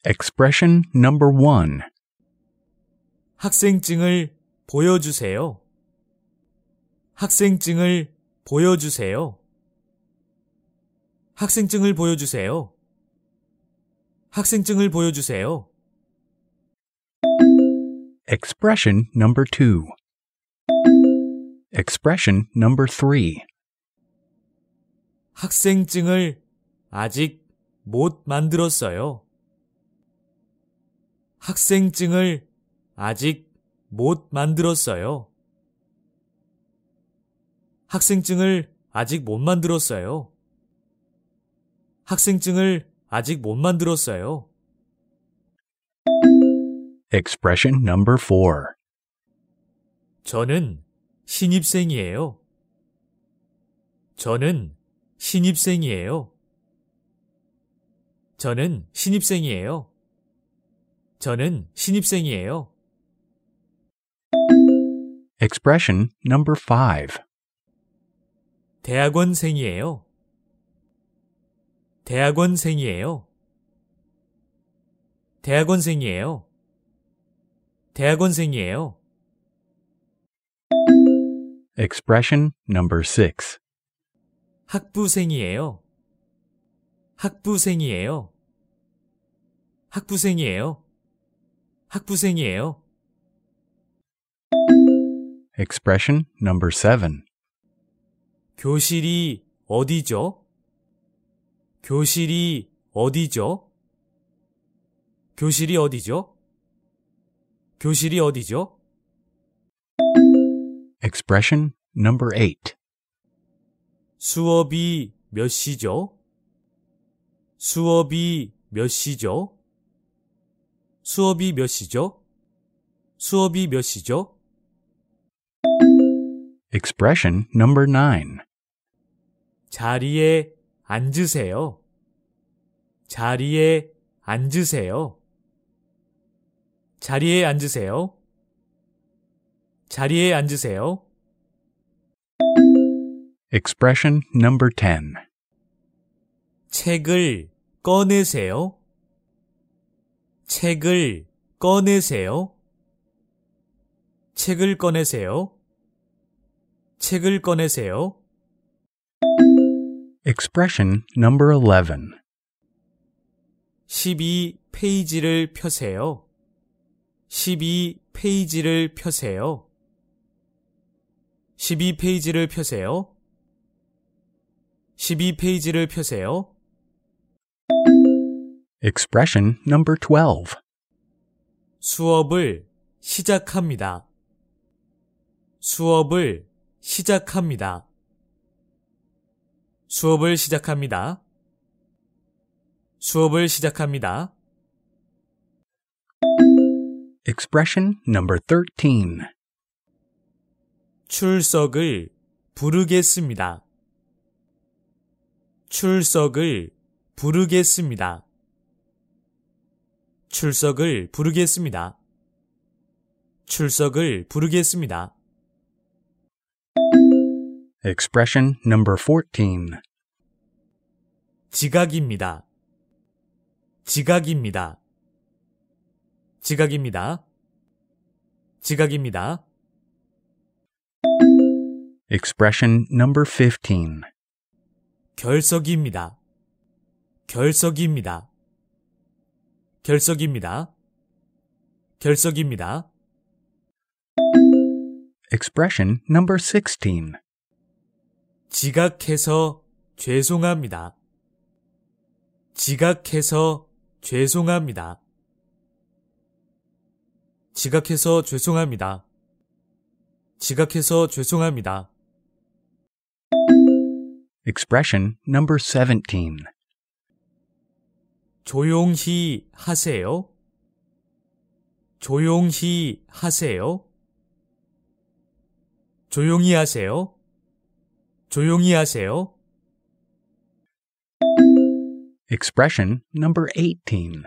Expression number 1. 학생증을 보여주세요. 학생증을 보여주세요. 학생증을 보여주세요. 학생증을 보여주세요. Expression number 2. Expression number 3. 학생증을 아직 못 만들었어요. 학생증을 아직 못 만들었어요. 학생증을 아직 못 만들었어요. 학생증을 아직 못 만들었어요. Expression number 4. 저는 신입생이에요. 저는 신입생이에요. 저는 신입생이에요. 저는 신입생이에요. Expression number 5. 대학원생이에요. 대학원생이에요. 대학원생이에요. 대학원생이에요. Expression number 6. 학부생이에요. 학부생이에요. 학부생이에요. 학부생이에요. Expression number 7. 교실이 어디죠? 교실이 어디죠? 교실이 어디죠? 교실이 어디죠? Expression number 8. 수업이 몇 시죠? 수업이 몇 시죠? 수업이 몇 시죠? 수업이 몇 시죠? Expression number 9. 자리에 앉으세요. 자리에 앉으세요. 자리에 앉으세요. 자리에 앉으세요. Expression number 10. 책을 꺼내세요. 책을 꺼내세요. 책을 꺼내세요. 책을 꺼내세요. Expression number 11. 12페이지를 펴세요. 12페이지를 펴세요. 12페이지를 펴세요. 12페이지를 펴세요. Expression number 12. 수업을 시작합니다. 수업을 시작합니다. 수업을 시작합니다. 수업을 시작합니다. Expression number 13. 출석을 부르겠습니다. 출석을 부르겠습니다. 출석을 부르겠습니다. 출석을 부르겠습니다. Expression number 14. 지각입니다. 지각입니다. 지각입니다. 지각입니다. Expression number 15. 결석입니다. 결석입니다. 결석입니다. 결석입니다. Expression number 16. 지각해서 죄송합니다. 지각해서 죄송합니다. 지각해서 죄송합니다. 지각해서 죄송합니다. Expression number 17. 조용히 하세요. 조용히 하세요. 조용히 하세요. 조용히 하세요. Expression number 18.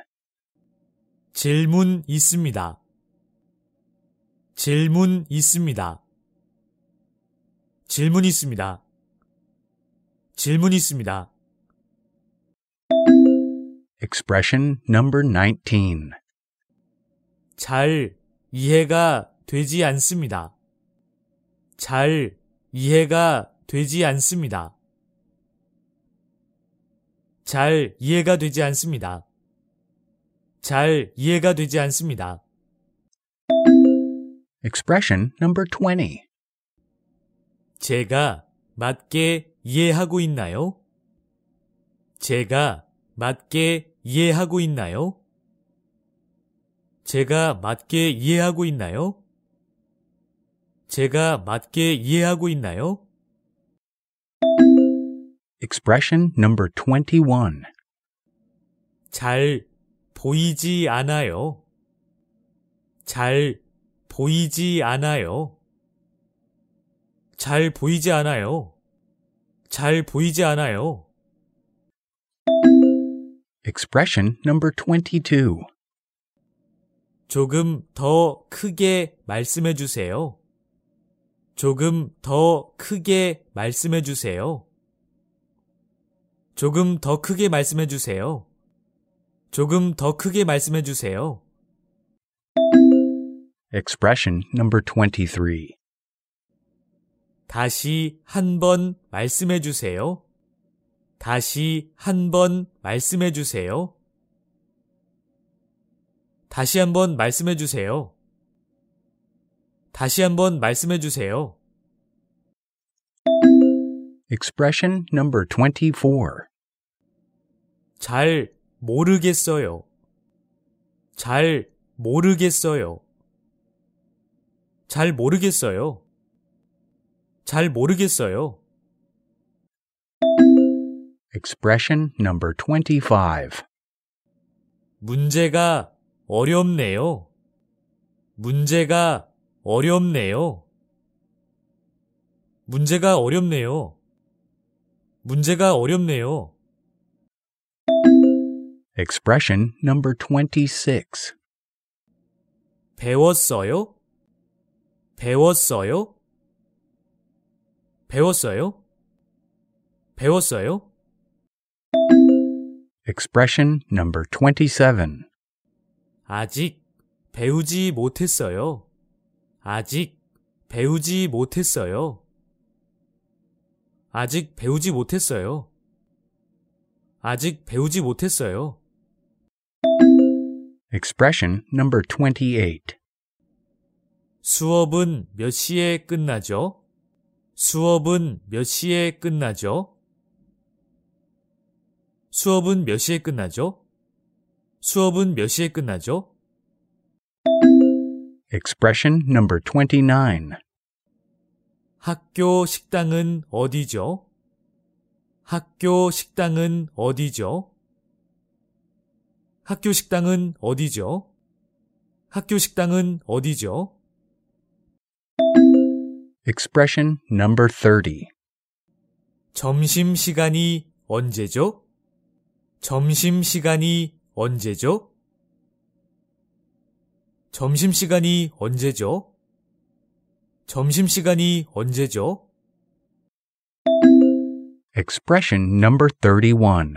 질문 있습니다. 질문 있습니다. 질문 있습니다. 질문 있습니다. Expression number 19. 잘 이해가 되지 않습니다. 잘 이해가 되지 않습니다. 잘 이해가 되지 않습니다. 잘 이해가 되지 않습니다. Expression number 20. 제가 맞게 이해하고 있나요? 제가 맞게 이해하고 있나요? 제가 맞게 이해하고 있나요? 제가 맞게 이해하고 있나요? Expression number 21. 잘 보이지 않아요. 잘 보이지 않아요. 잘 보이지 않아요. 잘 보이지 않아요. Expression number 22. 조금 더 크게 말씀해 주세요. 조금 더 크게 말씀해 주세요. 조금 더 크게 말씀해 주세요. 조금 더 크게 말씀해 주세요. Expression number 23. 다시 한번 말씀해 주세요. 다시 한번 말씀해 주세요. 다시 한번 말씀해 주세요. 다시 한번 말씀해 주세요. Expression number 24. 잘 모르겠어요. 잘 모르겠어요. 잘 모르겠어요. 잘 모르겠어요. Expression number 25. 문제가 어렵네요. 문제가 어렵네요. 문제가 어렵네요. 문제가 어렵네요. Expression number 26. 배웠어요? 배웠어요? 배웠어요? 배웠어요? Expression number 27. 아직 배우지 못했어요. 아직 배우지 못했어요. 아직 배우지 못했어요. 아직 배우지 못했어요. Expression number 28. 수업은 몇 시에 끝나죠? 수업은 몇 시에 끝나죠? 수업은 몇 시에 끝나죠? 수업은 몇 시에 끝나죠? Expression number 29. 학교 식당은 어디죠? 학교 식당은 어디죠? 학교 식당은 어디죠? 학교 식당은 어디죠? Expression number 30. 점심시간이 언제죠? 점심시간이 언제죠? 점심시간이 언제죠? 점심시간이 언제죠? Expression number 31.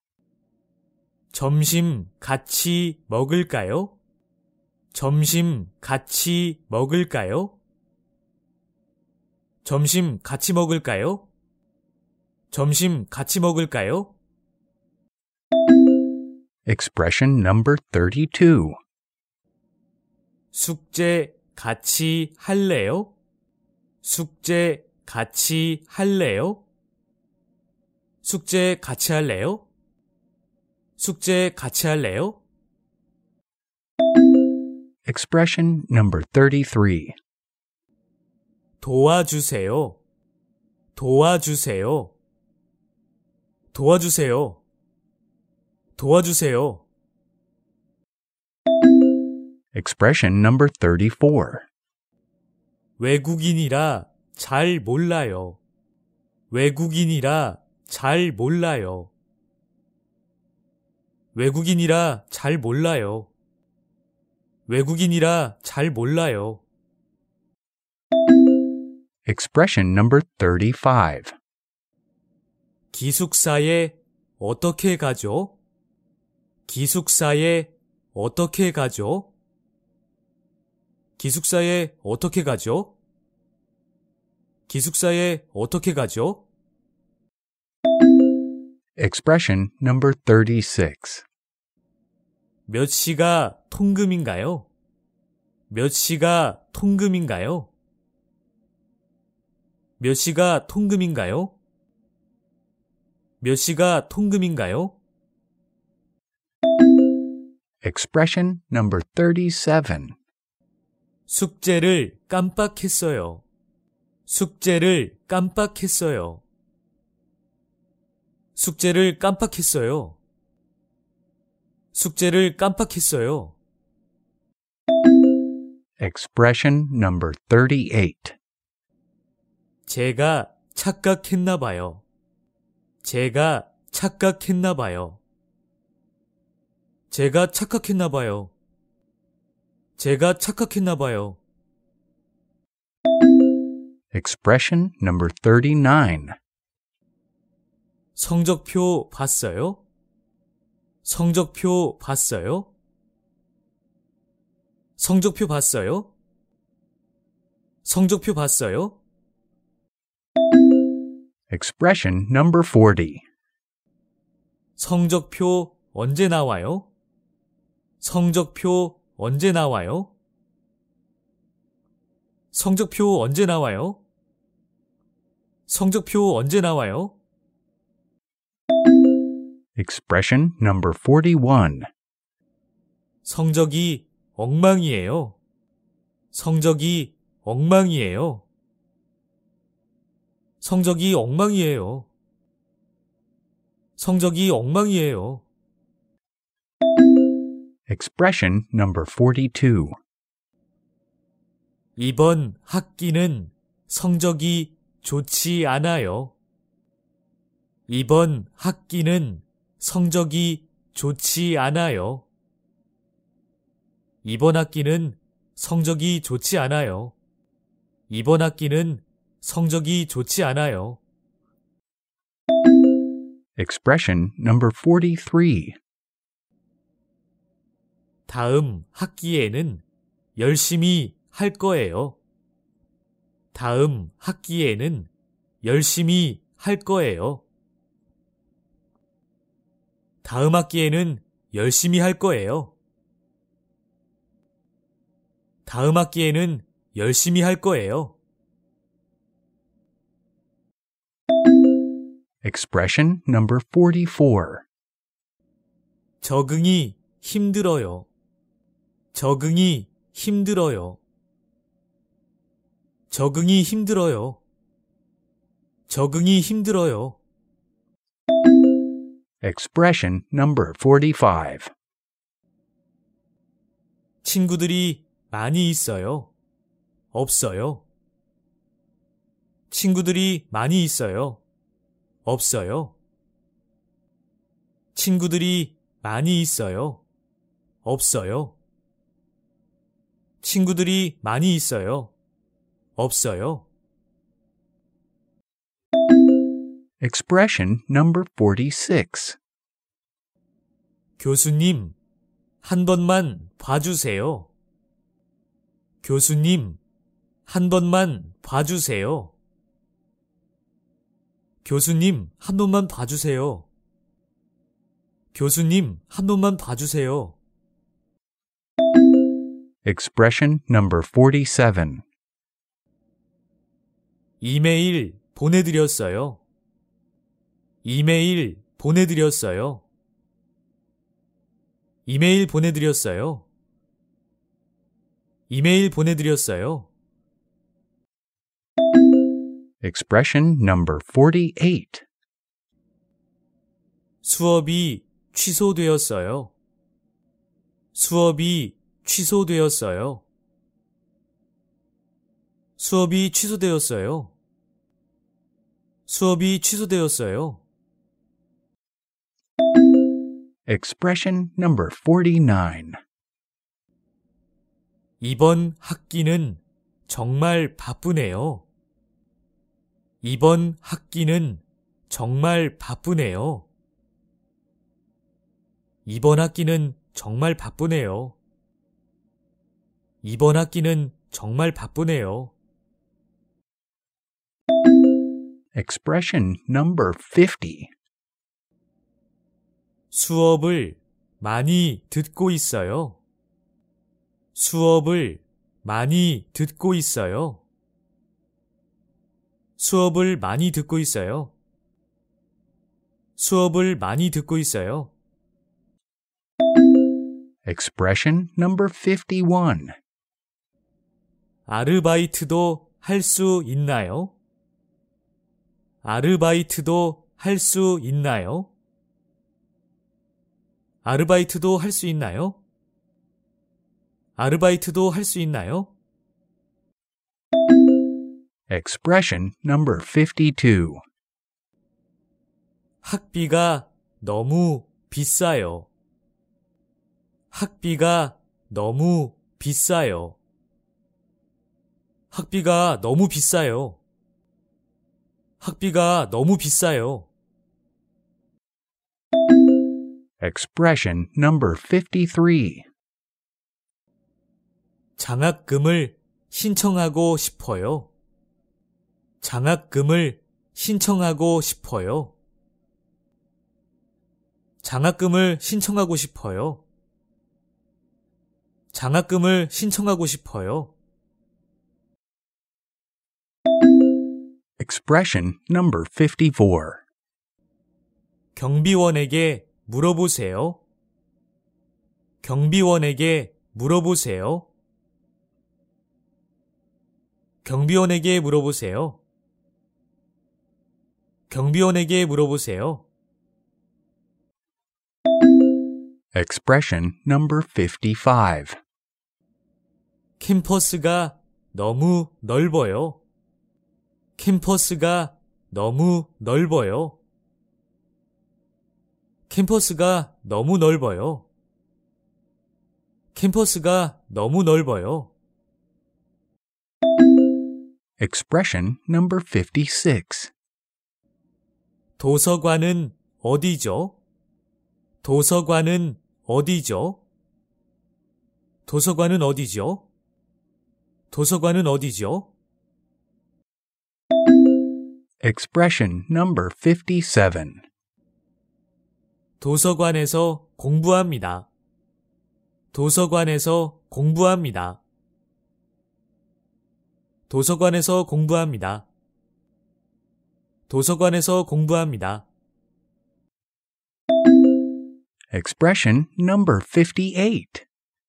점심 같이 먹을까요? 점심 같이 먹을까요? 점심 같이 먹을까요? 점심 같이 먹을까요? Expression number 32. 숙제 같이 할래요? 숙제 같이 할래요? 숙제 같이 할래요? 숙제 같이 할래요? Expression number 33. 도와주세요. 도와주세요. 도와주세요. 도와주세요. Expression number 34. 외국인이라 잘 몰라요. 외국인이라 잘 몰라요. 외국인이라 잘 몰라요. 외국인이라 잘 몰라요. Expression number 35. 기숙사에 어떻게 가죠? 기숙사에 어떻게 가죠? 기숙사에 어떻게 가죠? 기숙사에 어떻게 가죠? Expression number 36. 몇 시가 통금인가요? 몇 시가 통금인가요? 몇 시가 통금인가요? 몇 시가 통금인가요? Expression number 37. 숙제를 깜빡했어요. 숙제를 깜빡했어요. 숙제를 깜빡했어요. 숙제를 깜빡했어요. Expression number 38. 제가 착각했나 봐요. 제가 착각했나 봐요. 제가 착각했나 봐요. 제가 착각했나 봐요. Expression number 39. 성적표 봤어요? 성적표 봤어요? 성적표 봤어요? 성적표 봤어요? Expression number 40. 성적표 언제 나와요? 성적표 언제 나와요? 성적표 언제 나와요? 성적표 언제 나와요? Expression number 41. 성적이 엉망이에요. 성적이 엉망이에요. 성적이 엉망이에요. 성적이 엉망이에요. Expression number 42. 이번 학기는 성적이 좋지 않아요. 이번 학기는 성적이 좋지 않아요. 이번 학기는 성적이 좋지 않아요. 이번 학기는 성적이 좋지 않아요. Expression number 43. 다음 학기에는 열심히 할 거예요. 다음 학기에는 열심히 할 거예요. 다음 학기에는 열심히 할 거예요. 다음 학기에는 열심히 할 거예요. Expression number 44. 적응이 힘들어요. 적응이 힘들어요. 적응이 힘들어요. 적응이 힘들어요. Expression number 45. 친구들이 많이 있어요. 없어요. 친구들이 많이 있어요. 없어요. 친구들이 많이 있어요. 없어요. 친구들이 많이 있어요. 없어요. Expression number 46. 교수님, 한 번만 봐주세요. 교수님, 한 번만 봐주세요. 교수님, 한 번만 봐주세요. 교수님, 한 번만 봐주세요. Expression number 47. 이메일 보내드렸어요. 이메일 보내드렸어요. 이메일 보내드렸어요. 이메일 보내드렸어요. Expression number 48. 수업이 취소되었어요. 수업이 취소되었어요. 수업이 취소되었어요. 수업이 취소되었어요. Expression number 49. 이번 학기는 정말 바쁘네요. 이번 학기는 정말 바쁘네요. 이번 학기는 정말 바쁘네요. 이번 학기는 정말 바쁘네요. Expression number 50. 수업을 많이 듣고 있어요. 수업을 많이 듣고 있어요. 수업을 많이 듣고 있어요. 수업을 많이 듣고 있어요. Expression number 51. 아르바이트도 할 수 있나요? 아르바이트도 할 수 있나요? 아르바이트도 할 수 있나요? 아르바이트도 할 수 있나요? Expression number 52. 학비가 너무 비싸요. 학비가 너무 비싸요. 학비가 너무 비싸요. 학비가 너무 비싸요. Expression number 53. 장학금을 신청하고 싶어요. 장학금을 신청하고 싶어요. 장학금을 신청하고 싶어요. 장학금을 신청하고 싶어요. Expression number 54. 경비원에게 물어보세요. 경비원에게 물어보세요. 경비원에게 물어보세요. 경비원에게 물어보세요. Expression number 55. 캠퍼스가 너무 넓어요. 캠퍼스가 너무 넓어요. 캠퍼스가 너무 넓어요. 캠퍼스가 너무 넓어요. Expression number 56. 도서관은 어디죠? 도서관은 어디죠? 도서관은 어디죠? 도서관은 어디죠? Expression number 57. 도서관에서 공부합니다. 도서관에서 공부합니다. 도서관에서 공부합니다. 도서관에서 공부합니다. Expression number 58.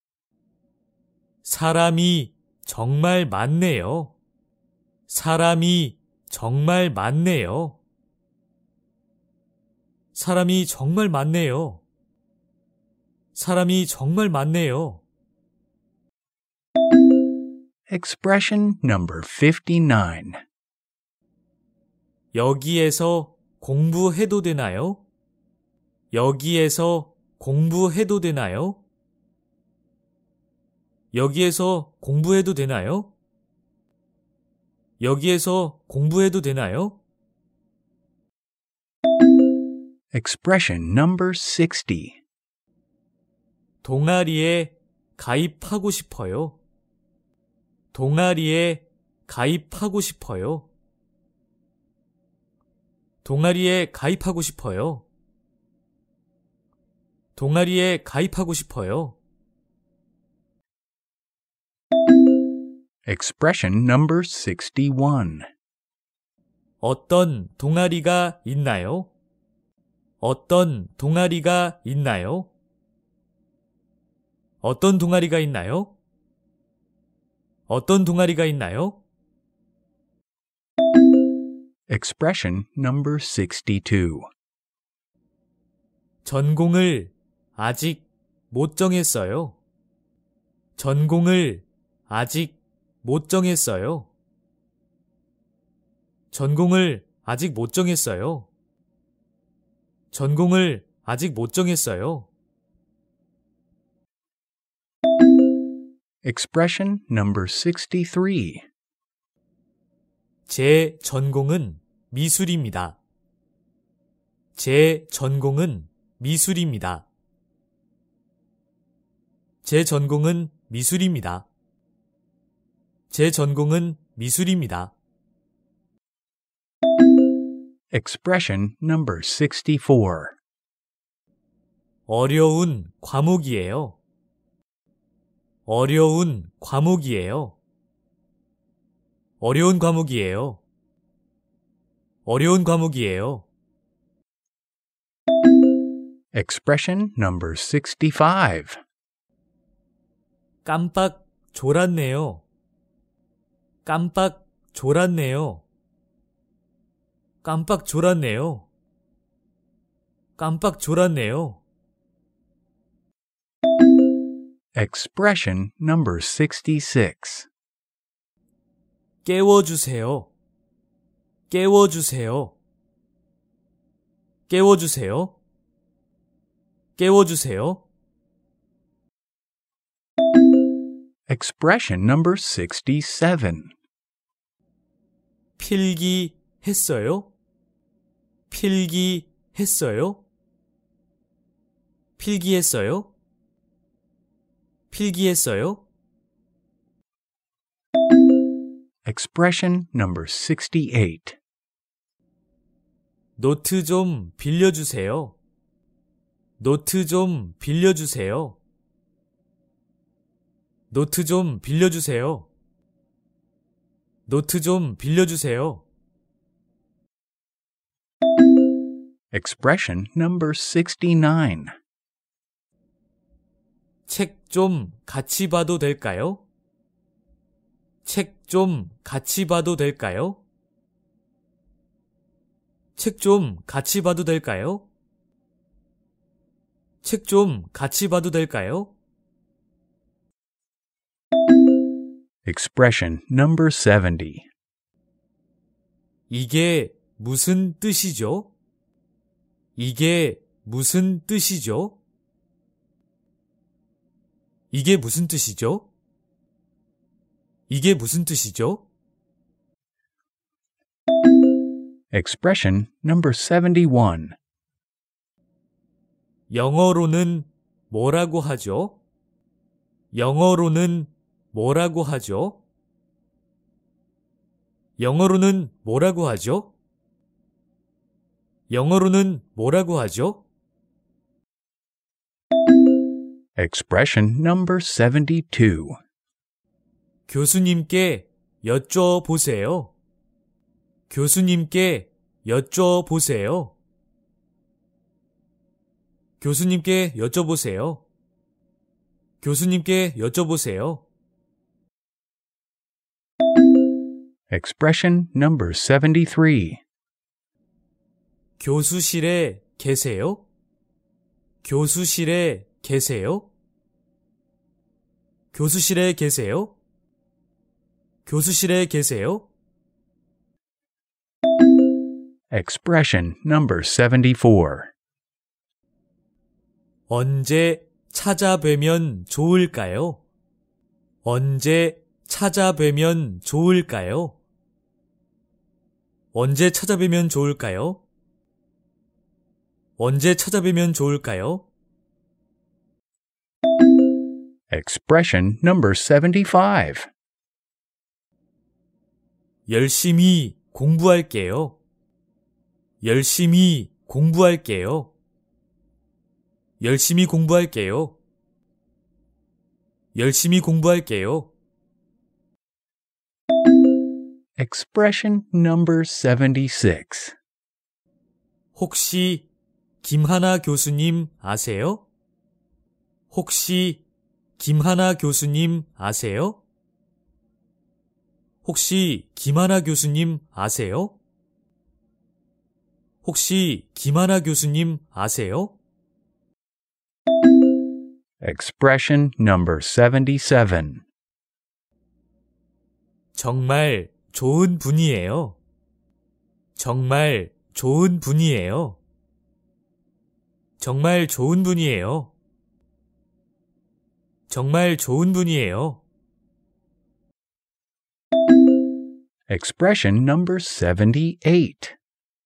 사람이 정말 많네요. 사람이 정말 많네요. 사람이 정말 많네요. 사람이 정말 많네요. Expression number 59. 여기에서 공부해도 되나요? 여기에서 공부해도 되나요? 여기에서 공부해도 되나요? 여기에서 공부해도 되나요? Expression number 60. 동아리에 가입하고 싶어요. 동아리에 가입하고 싶어요. 동아리에 가입하고 싶어요. 동아리에 가입하고 싶어요. Expression number 61. 어떤 동아리가 있나요? 어떤 동아리가 있나요? 어떤 동아리가 있나요? 어떤 동아리가 있나요? Expression number 62. 전공을 아직 못 정했어요. 전공을 아직 못 정했어요. 전공을 아직 못 정했어요. 전공을 아직 못 정했어요. Expression number 63. 제 전공은 미술입니다. 제 전공은 미술입니다. 제 전공은 미술입니다. 제 전공은 미술입니다. Expression number 64. 어려운 과목이에요. 어려운 과목이에요. 어려운 과목이에요. 어려운 과목이에요. Expression number 65. 깜빡 졸았네요. 깜빡 졸았네요. 깜빡 졸았네요. 깜빡 졸았네요. Expression number 66. 깨워주세요. 깨워주세요. 깨워주세요. 깨워주세요. Expression number 67. 필기했어요? 필기했어요? 필기했어요? 필기했어요? Expression number 68. 노트 좀 빌려주세요. 노트 좀 빌려주세요. 노트 좀 빌려주세요. 노트 좀 빌려주세요. Expression number 69. 책 좀 같이 봐도 될까요? 책 좀 같이 봐도 될까요? 책 좀 같이 봐도 될까요? 책 좀 같이 봐도 될까요? Expression number 70. 이게 무슨 뜻이죠? 이게 무슨 뜻이죠? 이게 무슨 뜻이죠? 이게 무슨 뜻이죠? Expression number 71. 영어로는 뭐라고 하죠? 영어로는 뭐라고 하죠? 영어로는 뭐라고 하죠? 영어로는 뭐라고 하죠? Expression number 72. 교수님께 여쭤보세요. 교수님께 여쭤보세요. 교수님께 여쭤보세요. 교수님께 여쭤보세요. Expression number 73. 교수실에 계세요? 교수실에 계세요? 교수실에 계세요? 교수실에 계세요? Expression number 74. 언제 찾아뵈면 좋을까요? 언제 찾아뵈면 좋을까요? 언제 찾아뵈면 좋을까요? 언제 찾아뵈면 좋을까요? Expression number 75. 열심히 공부할게요. 열심히 공부할게요. 열심히 공부할게요. 열심히 공부할게요. Expression number 76. 혹시 김하나 교수님 아세요? 혹시 김하나 교수님 아세요? 혹시 김하나 교수님 아세요? 혹시 김하나 교수님 아세요? Expression number 77. 정말 좋은 분이에요. 정말 좋은 분이에요. 정말 좋은 분이에요. 정말 좋은 분이에요. Expression number 78.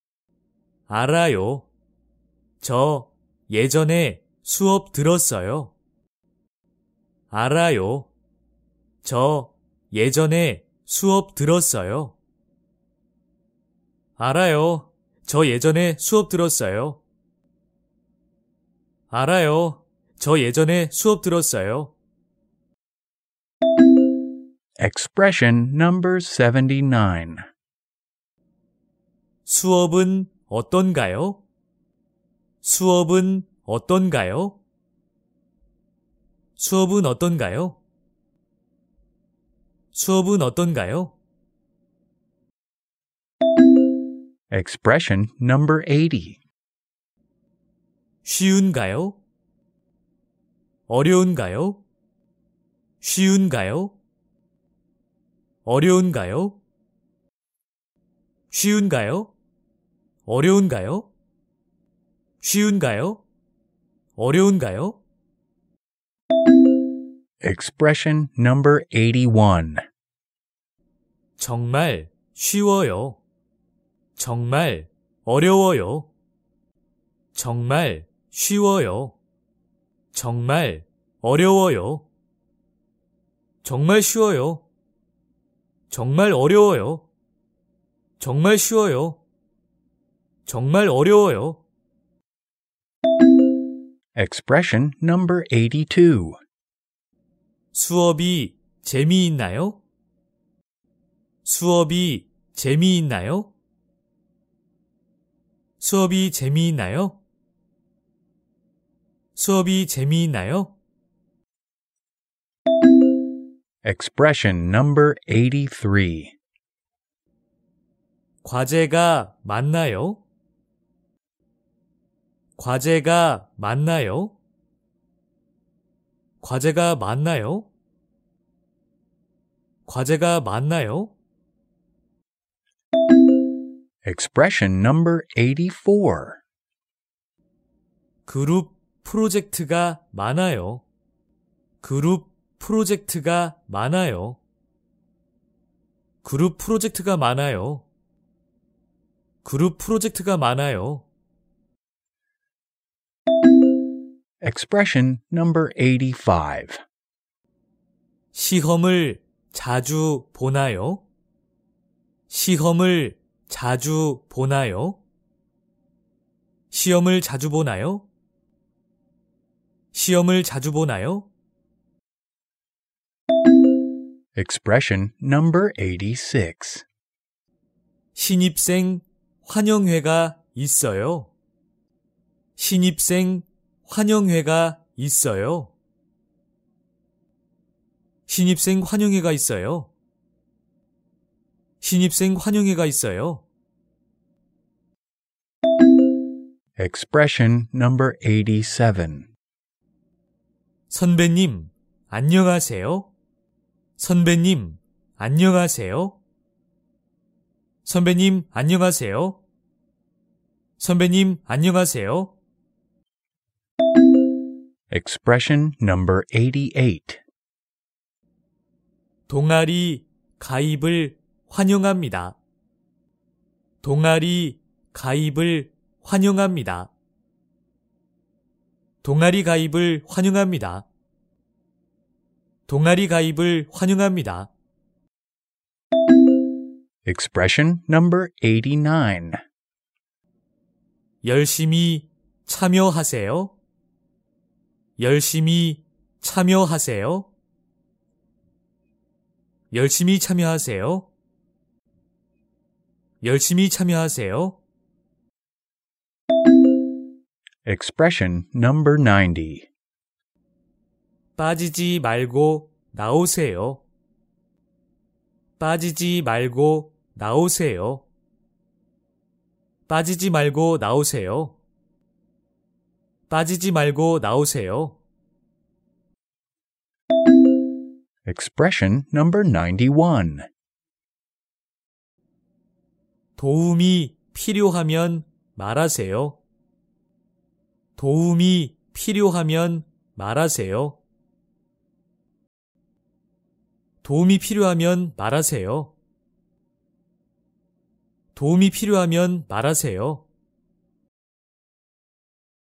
알아요. 저 예전에 수업 들었어요. 알아요. 저 예전에 수업 들었어요. 알아요. 저 예전에 수업 들었어요. 알아요. 저 예전에 수업 들었어요. Expression number 79. 수업은 어떤가요? 수업은 어떤가요? 수업은 어떤가요? 수업은 어떤가요? Expression number 80. 쉬운가요? 어려운가요? 쉬운가요? 어려운가요? 쉬운가요? 어려운가요? 쉬운가요? 어려운가요? Expression number 81. 정말 쉬워요. 정말 어려워요. 정말 쉬워요. 정말 어려워요. 정말 쉬워요. 정말 어려워요. 정말 쉬워요. 정말 어려워요. Expression number 82. 수업이 재미있나요? 수업이 재미있나요? 수업이 재미있나요? 수업이 재미있나요? Expression number 83. 과제가 많나요? 과제가 많나요? 과제가 많나요? 과제가 많나요? Expression number 84. 그룹 프로젝트가 많아요. 그룹 프로젝트가 많아요. 그룹 프로젝트가 많아요. 그룹 프로젝트가 많아요. Expression number 85. 시험을 자주 보나요? 시험을 자주 보나요? 시험을 자주 보나요? 시험을 자주 보나요? Expression number 86. 신입생 환영회가 있어요. 신입생 환영회가 있어요. 신입생 환영회가 있어요. 신입생 환영회가 있어요. Expression number 87. 선배님, 안녕하세요. 선배님, 안녕하세요. 선배님, 안녕하세요. 선배님, 안녕하세요. Expression number 88. 동아리 가입을 환영합니다. 동아리 가입을 환영합니다. 동아리 가입을 환영합니다. 동아리 가입을 환영합니다. Expression number 89. 열심히 참여하세요. 열심히 참여하세요. 열심히 참여하세요. 열심히 참여하세요. Expression number 90. 빠지지 말고 나오세요. 빠지지 말고 나오세요. 빠지지 말고 나오세요. 빠지지 말고 나오세요. Expression number 91. 도움이 필요하면 말하세요. 도움이 필요하면 말하세요. 도움이 필요하면 말하세요. 도움이 필요하면 말하세요.